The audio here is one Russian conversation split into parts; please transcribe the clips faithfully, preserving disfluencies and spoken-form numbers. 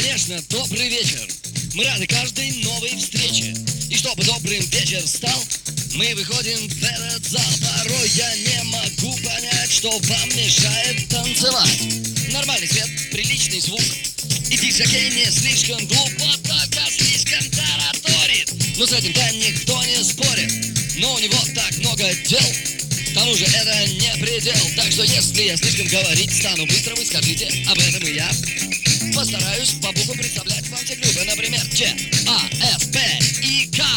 конечно, добрый вечер. Мы рады каждой новой встрече. И чтобы добрым вечер стал, мы выходим в этот зал. Порой я не могу понять, что вам мешает танцевать. Нормальный свет, приличный звук, и диск-жокей не слишком глупо, только слишком тараторит. Но с этим-то никто не спорит. Но у него так много дел, к тому же это не предел. Так что если я слишком говорить стану быстро, вы скажите об этом, и я постараюсь по буквам представлять вам те группы. Например, Ч, А, С, П и К.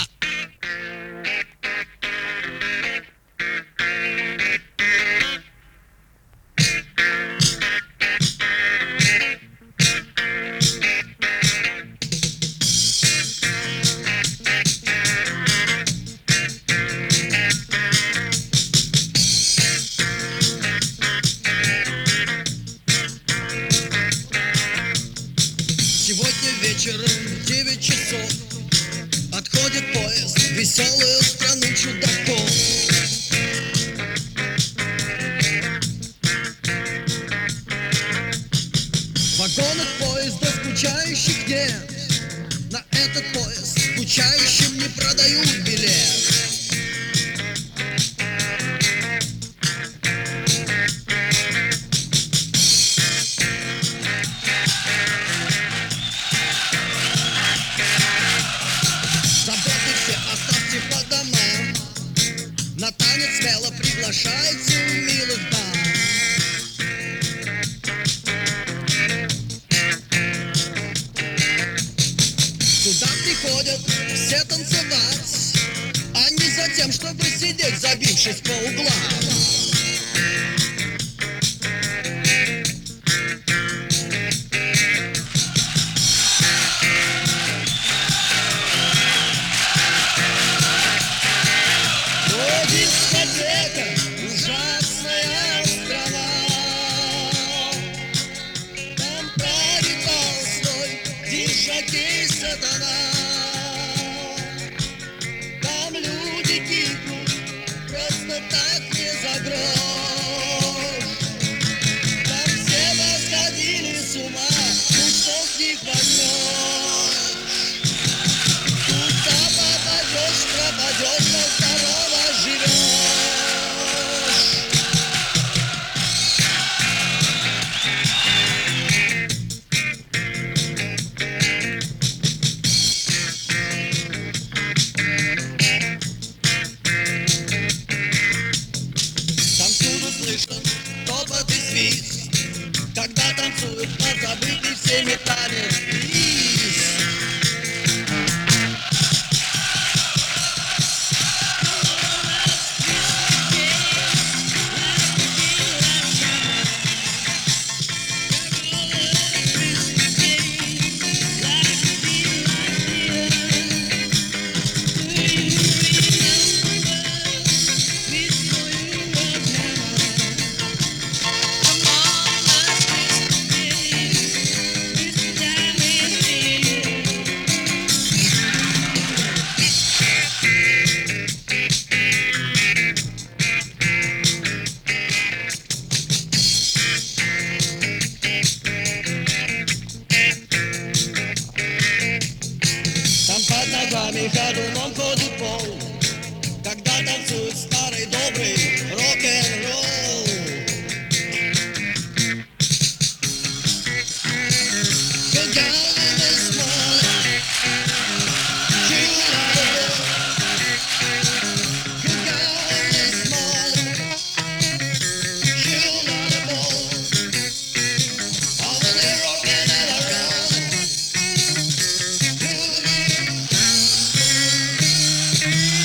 Сегодня вечером в девять часов отходит поезд в веселую страну чудаков. В вагонах поезда скучающих нет, на этот поезд скучающим не продают билет. Оставьте по домам, на танец смело приглашайте милых дам. Сюда приходят все танцевать, а не за тем, чтобы сидеть, забившись по углам. Дискотека, ужасная страна, там правит Толстой, диск-жокей сатана. Там люди кикнут, просто так не за грош. Там все посходили с ума, ну что с них возьмешь? Куда попадешь, пропадешь, но здорово живешь. Там всюду слышен топот и свист, когда танцуют позабытый всеми танец бис. Под ногами ходуном ходит пол, когда танцует старый добрый рок-н-ролл. Good girl in this morning, you love it. Good girl in this morning, you love it all. Over the rockin' and the rollin'.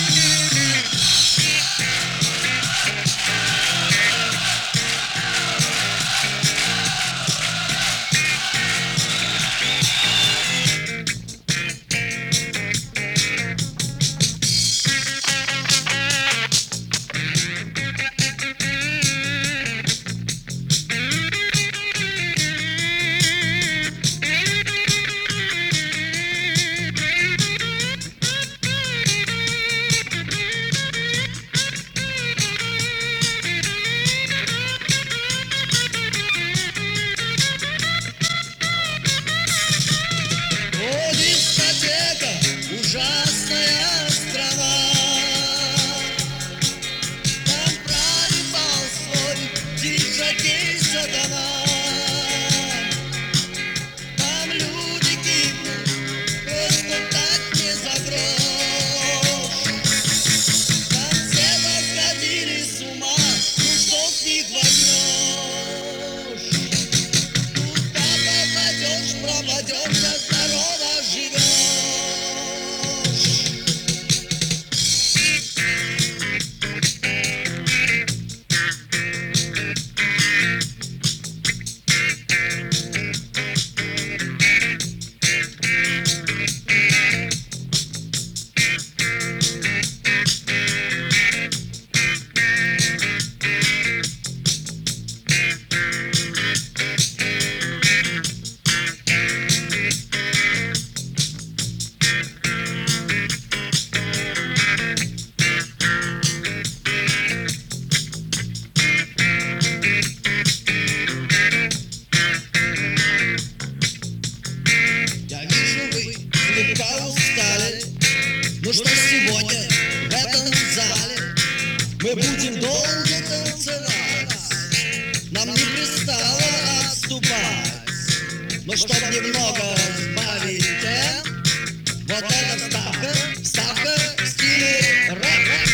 слегка устали. Ну что сегодня в этом зале мы будем долго танцевать. Нам не пристало отступать. Но чтоб немного сбавить темп, вот эта вставка, вставка в стиле рэп.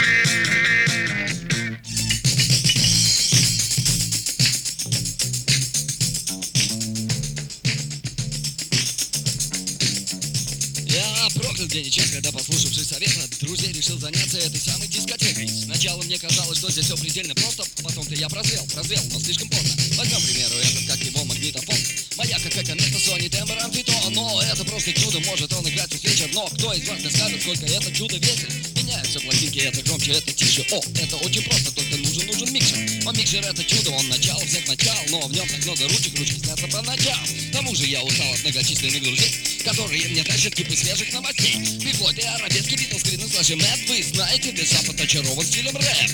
Я проклял день и час, когда, послушавшись совета друзей, решил заняться этой самой дискотекой. Сначала мне казалось, что здесь все предельно просто, потом-то я прозрел, прозрел, но слишком поздно. Возьмем, к примеру, этот, как его, магнитофон. Моя какая комета, Sony, тембр, амфитон. Но это просто чудо, может он играть весь вечер. Но кто из вас мне скажет, сколько это чудо весит? Меняются пластинки, это громче, это тише. О, это очень просто, только нужен, нужен микшер. А микшер это чудо, он начало всех начал. Но в нем так много ручек, ручки снятся по ночам. К тому же я устал от многочисленных друзей, которые мне тащат кипы свежих новостей. Бигбой, арабески, Битлз, Криденс, слэши, Мэт. Вы знаете, весь Запад очарован стилем рэп.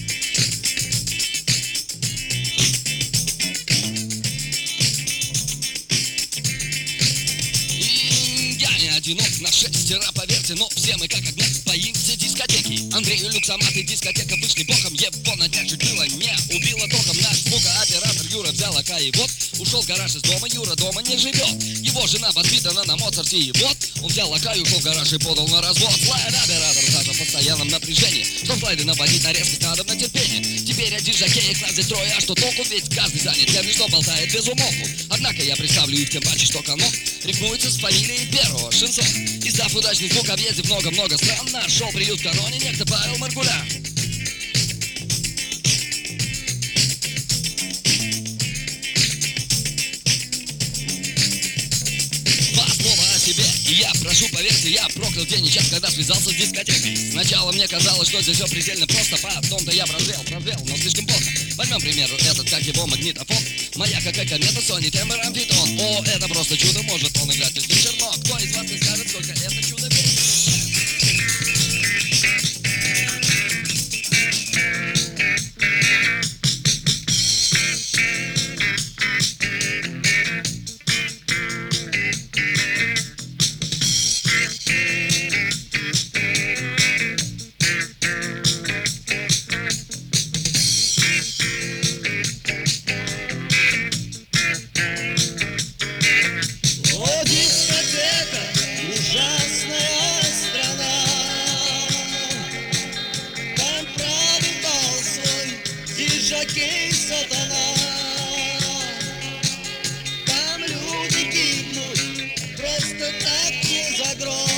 Одинок на шестеро, поверьте, но все мы как огня боимся дискотеки. Андрею Люксомат и дискотека вышли боком. Его на днях чуть было не убило током. Наш звукооператор Юра взял АК и вот ушел в гараж из дома. Юра дома не живет. Его жена воспитана на Моцарте и вот он взял АК и ушел в гараж и подал на развод. Слайд-оператор даже в постоянном напряжении. Что слайды наводить на резкость надо на терпение. Теперь один жокеек нас здесь трое, а что толку? Ведь каждый занят тем, что болтает без умолку. Однако я представлю их тем паче, что Канок рифмуется с фамилией первого Шинсон. Издав удачный звук, объездив много-много стран, нашел приют в каноне некто Павел Маргулян. Два слова о себе, и я прошу, поверьте, я проклял день и час, когда связался с дискотекой. Сначала мне казалось, что здесь все предельно просто, потом-то я прозрел, прозрел, но слишком поздно. Возьмем, к примеру, этот, как его, магнитофон. Моя какая комета, Sony, тембр, амфитон. О, это просто чудо, может он играть весь вечер, но кто из вас не скажет, сколько это чудо весит? Жокей сатана, там люди гибнут просто так не за грош.